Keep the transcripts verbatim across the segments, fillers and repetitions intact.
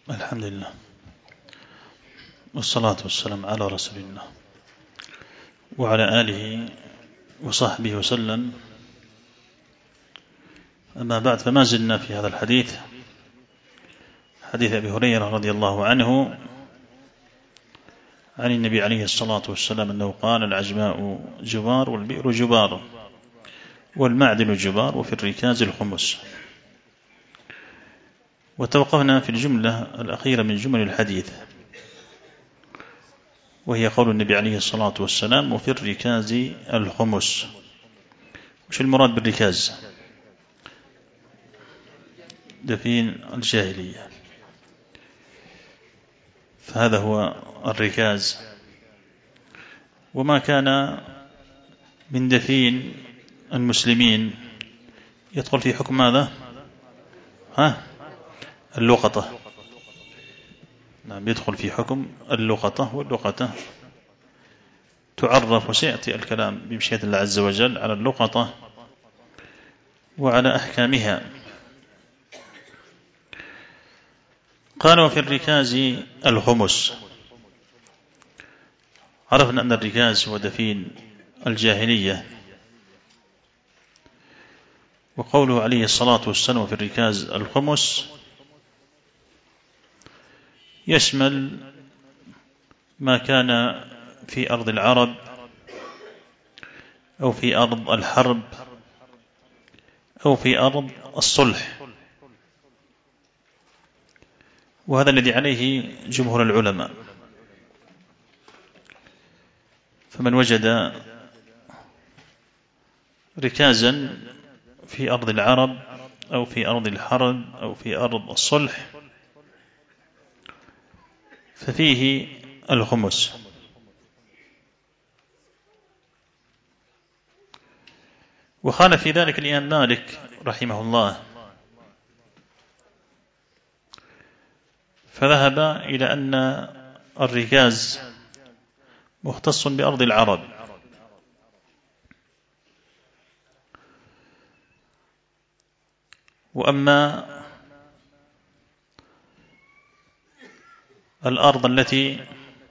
الحمد لله والصلاة والسلام على رسول الله وعلى آله وصحبه وسلم. أما بعد، فما زلنا في هذا الحديث، حديث أبي هريرة رضي الله عنه عن النبي عليه الصلاة والسلام أنه قال: العجماء جبار والبئر جبار والمعدن جبار وفي الركاز الخمس. وتوقفنا في الجملة الأخيرة من جمل الحديث، وهي قول النبي عليه الصلاة والسلام: وفي الركاز الخمس. وش المراد بالركاز؟ دفين الجاهلية، فهذا هو الركاز. وما كان من دفين المسلمين يدخل في حكم ماذا؟ ها؟ اللقطة. نعم، يدخل في حكم اللقطة. واللقطة تعرف، وسيأتي الكلام بمشيئة الله عز وجل على اللقطة وعلى أحكامها. قال: وفي الركاز الخمس. عرفنا أن الركاز هو دفين الجاهلية، وقوله عليه الصلاة والسلام في الركاز الخمس يشمل ما كان في أرض العرب أو في أرض الحرب أو في أرض الصلح، وهذا الذي عليه جمهور العلماء. فمن وجد ركازا في أرض العرب أو في أرض الحرب أو في أرض الصلح ففيه الخمس. وقال في ذلك الإمام مالك رحمه الله، فذهب إلى أن الركاز مختص بأرض العرب، وأما الأرض التي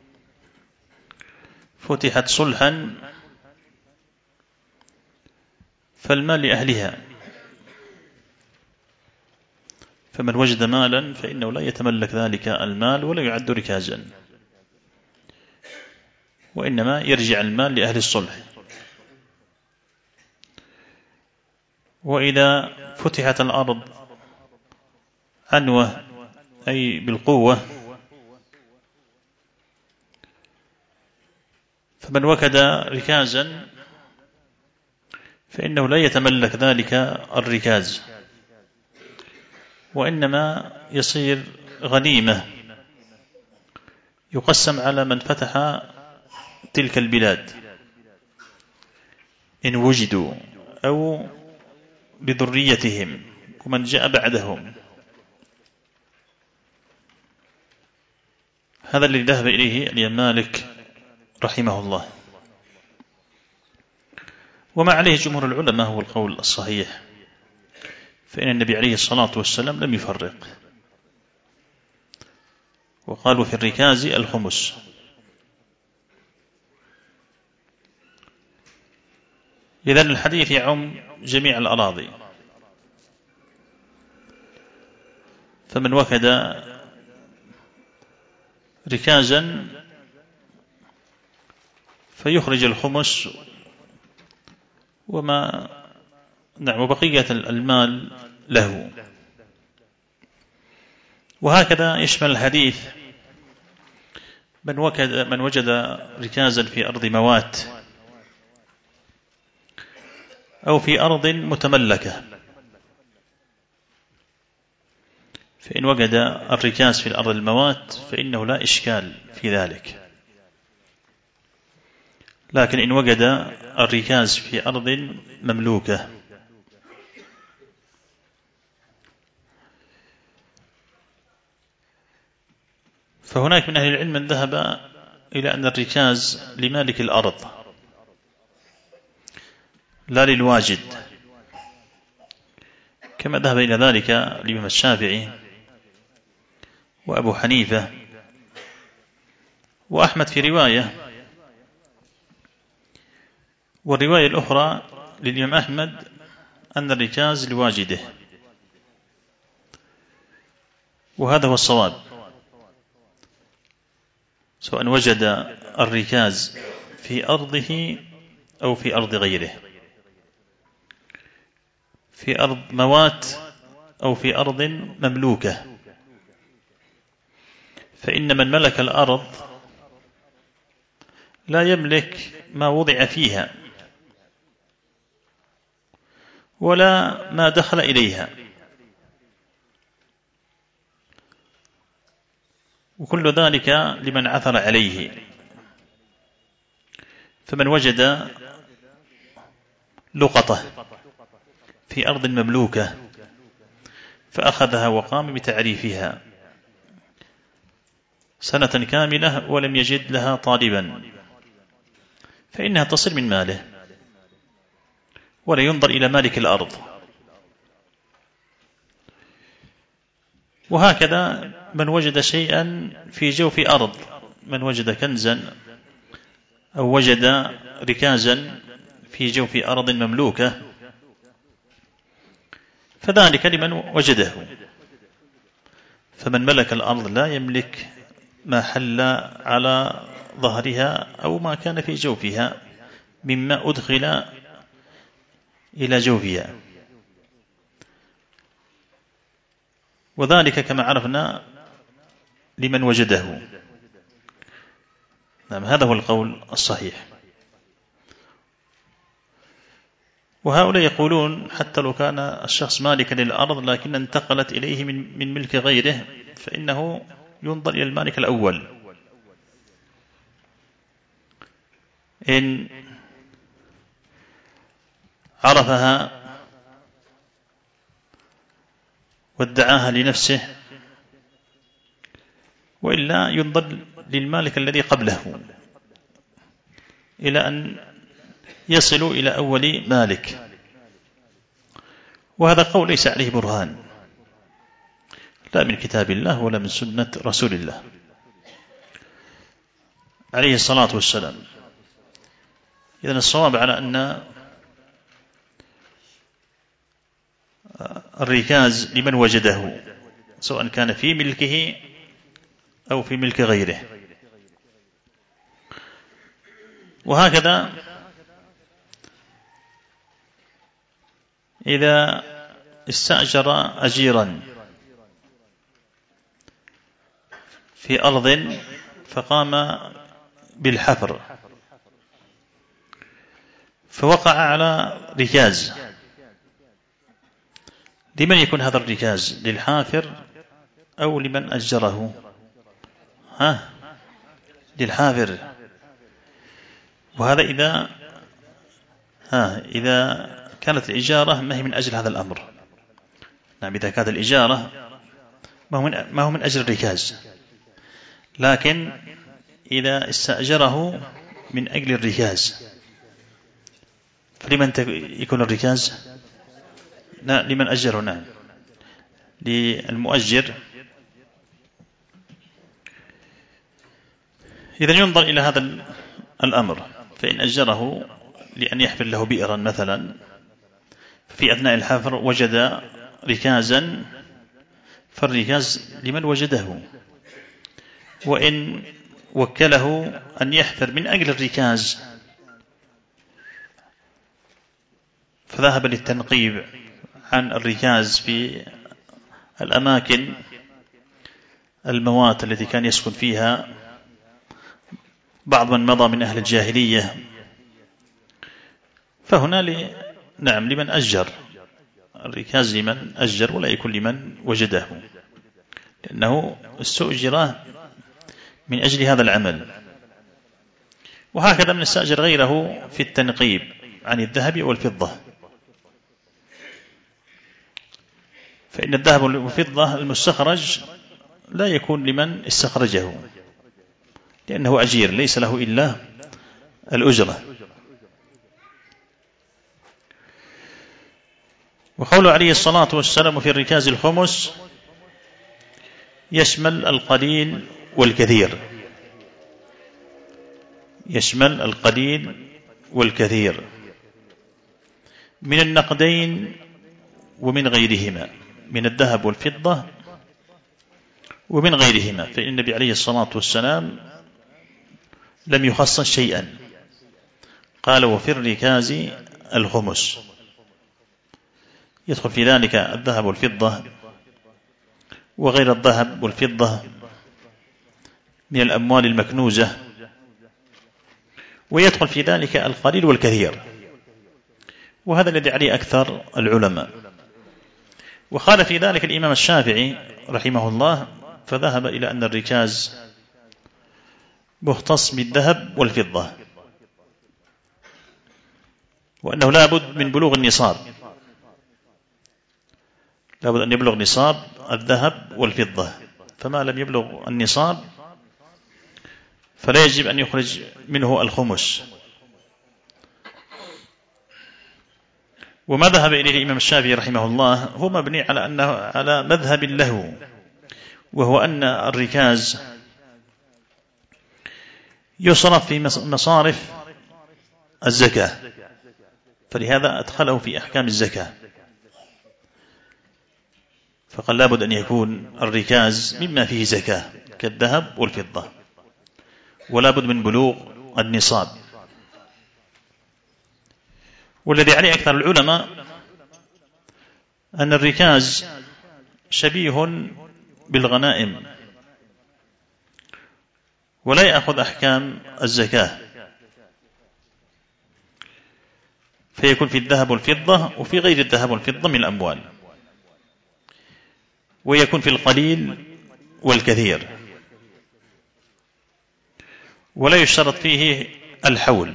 فتحت صلحا فالمال لأهلها، فمن وجد مالا فإنه لا يتملك ذلك المال ولا يعد ركازا، وإنما يرجع المال لأهل الصلح. وإذا فتحت الأرض عنوة أي بالقوة، فمن وكد ركازا فإنه لا يتملك ذلك الركاز، وإنما يصير غنيمة يقسم على من فتح تلك البلاد إن وجدوا أو بذريتهم ومن جاء بعدهم. هذا الذي ذهب إليه الإمام مالك رحمه الله، وما عليه جمهور العلماء هو القول الصحيح، فإن النبي عليه الصلاة والسلام لم يفرق، وقالوا في الركاز الخمس. إذن الحديث يعم جميع الأراضي، فمن وكد ركازا فيخرج الخمس وما نعم بقية المال له. وهكذا يشمل الحديث من وكد من وجد ركازا في أرض موات أو في أرض متملكة، فإن وجد الركاز في الأرض الموات فإنه لا إشكال في ذلك، لكن إن وجد الركاز في أرض مملوكة فهناك من أهل العلم من ذهب إلى أن الركاز لمالك الأرض لا للواجد، كما ذهب إلى ذلك الإمام الشافعي وأبو حنيفة وأحمد في رواية، والرواية الأخرى للإمام أحمد أن الركاز لواجده، وهذا هو الصواب، سواء وجد الركاز في أرضه أو في أرض غيره، في أرض موات أو في أرض مملوكة، فإن من ملك الأرض لا يملك ما وضع فيها ولا ما دخل إليها، وكل ذلك لمن عثر عليه. فمن وجد لقطة في أرض مملوكة فأخذها وقام بتعريفها سنة كاملة ولم يجد لها طالبا، فإنها تصل من ماله ولا ينظر إلى مالك الأرض. وهكذا من وجد شيئا في جوف أرض، من وجد كنزا أو وجد ركازا في جوف أرض مملوكة فذلك لمن وجده. فمن ملك الأرض لا يملك ما حل على ظهرها أو ما كان في جوفها مما أدخل إلى جوفها، وذلك كما عرفنا لمن وجده. نعم، هذا هو القول الصحيح. وهؤلاء يقولون حتى لو كان الشخص مالكا للأرض لكن انتقلت إليه من, من ملك غيره فإنه ينظر إلى المالك الأول، إن عرفها وادعاها لنفسه، وإلا ينظر للمالك الذي قبله إلى أن يصلوا إلى أول مالك. وهذا قول ليس عليه برهان لا من كتاب الله ولا من سنة رسول الله عليه الصلاة والسلام. إذن الصواب على أن الركاز لمن وجده سواء كان في ملكه أو في ملك غيره. وهكذا إذا استأجر أجيرا في أرض فقام بالحفر فوقع على ركاز، لمن يكون هذا الركاز؟ للحافر أو لمن أجره؟ ها؟ للحافر. وهذا إذا ها إذا كانت الإجارة ما هي من أجل هذا الأمر. نعم، إذا كانت الإجارة ما هو من, ما هو من أجل الركاز، لكن إذا استأجره من أجل الركاز فلمن يكون الركاز؟ لا، لمن أجره. نعم، للمؤجر. إذا ينظر إلى هذا الأمر، فإن أجره لأن يحفر له بئرا مثلا، في أثناء الحفر وجد ركازا فالركاز لمن وجده، وإن وكله أن يحفر من أجل الركاز فذهب للتنقيب عن الركاز في الأماكن الموات التي كان يسكن فيها بعض من مضى من أهل الجاهلية، فهنا ل... نعم لمن أجر الركاز، لمن أجر ولا يكون لمن وجده، لأنه استؤجر من أجل هذا العمل. وهكذا من استأجر غيره في التنقيب عن الذهب والفضة، فإن الذهب والفضة المستخرج لا يكون لمن استخرجه، لأنه أجير ليس له إلا الأجرة. وقوله عليه الصلاة والسلام في الركاز الخمس يشمل القليل والكثير، يشمل القليل والكثير من النقدين ومن غيرهما، من الذهب والفضة ومن غيرهما، فإن النبي عليه الصلاة والسلام لم يخصص شيئا، قال وفي الركاز الخمس، يدخل في ذلك الذهب والفضة وغير الذهب والفضة من الأموال المكنوزة، ويدخل في ذلك القليل والكثير، وهذا الذي عليه أكثر العلماء. وقال في ذلك الإمام الشافعي رحمه الله، فذهب إلى أن الركاز مختص بالذهب والفضة، وأنه لا بد من بلوغ النصاب، لا بد أن يبلغ نصاب الذهب والفضة، فما لم يبلغ النصاب فلا يجب أن يخرج منه الخمس. وما ذهب إليه الإمام الشافعي رحمه الله هو مبني على أنه على مذهب له، وهو أن الركاز يصرف في مصارف الزكاة، فلهذا أدخله في أحكام الزكاة، فقال لابد أن يكون الركاز مما فيه زكاة كالذهب والفضة، ولا بد من بلوغ النصاب. والذي عليه أكثر العلماء أن الركاز شبيه بالغنائم ولا يأخذ أحكام الزكاة، فيكون في الذهب والفضة وفي غير الذهب والفضة من الأموال، ويكون في القليل والكثير، ولا يشترط فيه الحول،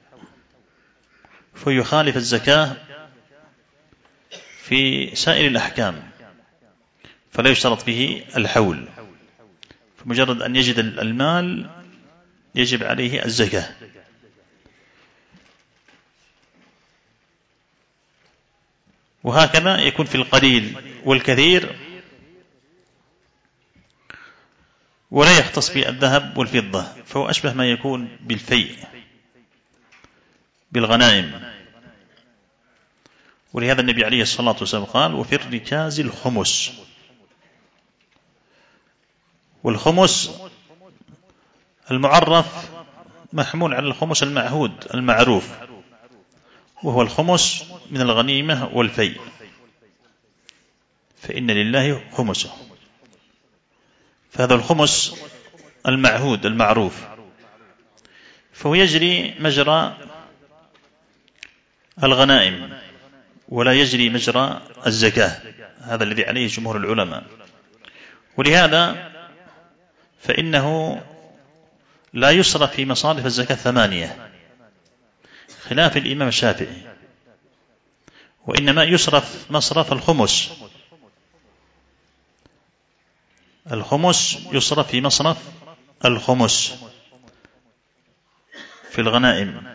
فيخالف الزكاة في سائر الأحكام، فلا يشترط فيه الحول، فمجرد أن يجد المال يجب عليه الزكاة. وهكذا يكون في القليل والكثير، ولا يختص بالذهب والفضة، فهو أشبه ما يكون بالفيء بالغنائم. ولهذا النبي عليه الصلاة والسلام قال وفي الركاز الخمس، والخمس المعرف محمول على الخمس المعهود المعروف، وهو الخمس من الغنيمة والفيء، فإن لله خمسه، فهذا الخمس المعهود المعروف، فهو يجري مجرى الغنائم ولا يجري مجرى الزكاة، هذا الذي عليه جمهور العلماء. ولهذا فإنه لا يصرف في مصارف الزكاة ثمانية خلاف الإمام الشافعي، وإنما يصرف مصرف الخمس، الخمس يصرف في مصرف الخمس في الغنائم.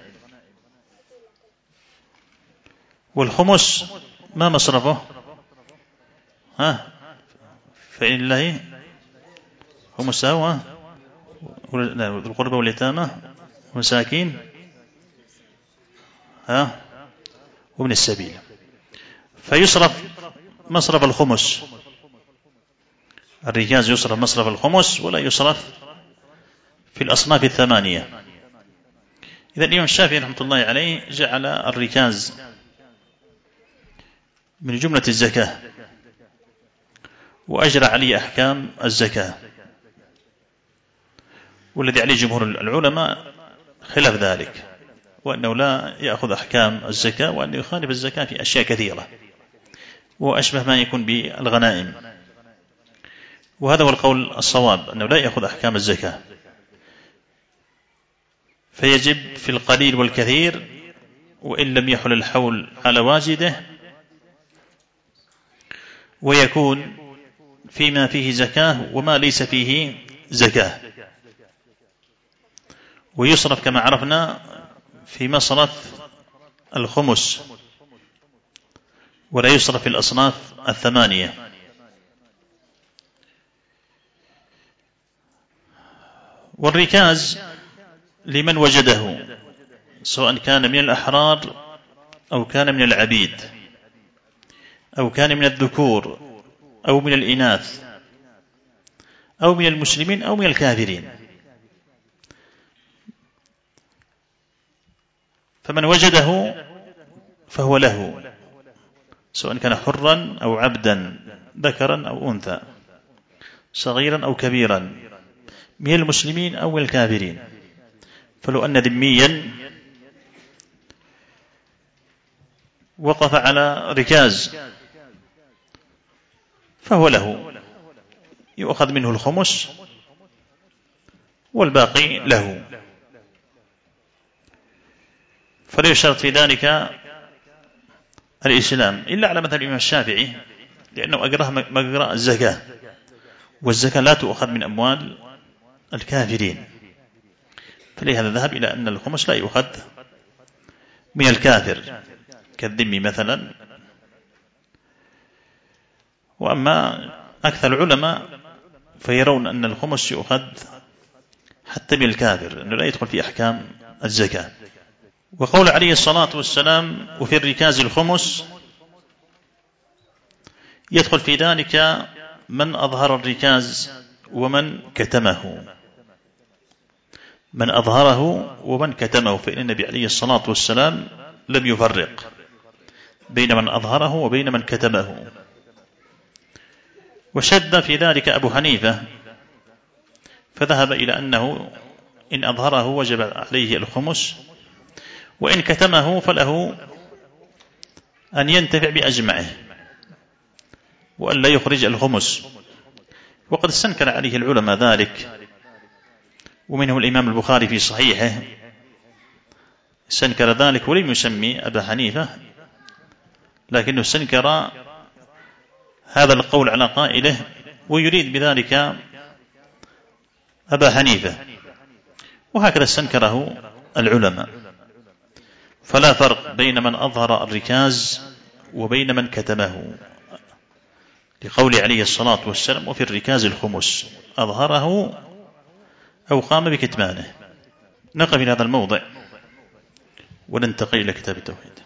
والخمس ما مصرفه؟ ها فإن الله خمسه هو القربى واليتامى والمساكين ها ومن السبيل، فيصرف مصرف الخمس، الركاز يصرف مصرف الخمس ولا يصرف في الأصناف الثمانية. إذا الإمام الشافعي رحمة الله عليه جعل الركاز من جملة الزكاة، وأجرى عليه أحكام الزكاة، والذي عليه جمهور العلماء خلاف ذلك، وأنه لا يأخذ أحكام الزكاة، وأنه يخالف الزكاة في أشياء كثيرة، وأشبه ما يكون بالغنائم. وهذا هو القول الصواب، أنه لا يأخذ أحكام الزكاة، فيجب في القليل والكثير، وإن لم يحل الحول على واجده، ويكون فيما فيه زكاة وما ليس فيه زكاة، ويصرف كما عرفنا في مصرف الخمس، ولا يصرف في الأصناف الثمانية. والركاز لمن وجده، سواء كان من الأحرار أو كان من العبيد أو كان من الذكور أو من الإناث أو من المسلمين أو من الكافرين. فمن وجده فهو له، سواء كان حرا أو عبدا، ذكرا أو أنثى، صغيرا أو كبيرا، من المسلمين أو الكافرين. فلو أن ذميا وقف على ركاز فهو له، يؤخذ منه الخمس والباقي له. فلا يشترط في ذلك الإسلام إلا على مثل الإمام الشافعي، لأنه أقرأ مقرأ الزكاة، والزكاة لا تؤخذ من أموال الكافرين، فلهذا ذهب إلى أن الخمس لا يؤخذ من الكافر كالذمي مثلا. وأما أكثر العلماء فيرون أن الخمس يؤخذ حتى من الكافر، أنه لا يدخل في أحكام الزكاة. وقول عليه الصلاة والسلام وفي الركاز الخمس، يدخل في ذلك من أظهر الركاز ومن كتمه، من أظهره ومن كتمه، فإن النبي عليه الصلاة والسلام لم يفرق بين من أظهره وبين من كتمه. وشد في ذلك أبو حنيفة، فذهب إلى أنه إن أظهره وجب عليه الخمس، وإن كتمه فله أن ينتفع بأجمعه وأن لا يخرج الخمس. وقد استنكر عليه العلماء ذلك، ومنه الإمام البخاري في صحيحه استنكر ذلك ولم يسمي أبا حنيفة، لكنه استنكر هذا القول على قائله ويريد بذلك أبا حنيفة، وهكذا استنكره العلماء. فلا فرق بين من أظهر الركاز وبين من كتمه، لقول عليه الصلاة والسلام وفي الركاز الخمس، أظهره أو قام بكتمانه. نقف في هذا الموضع وننتقل إلى كتاب التوحيد.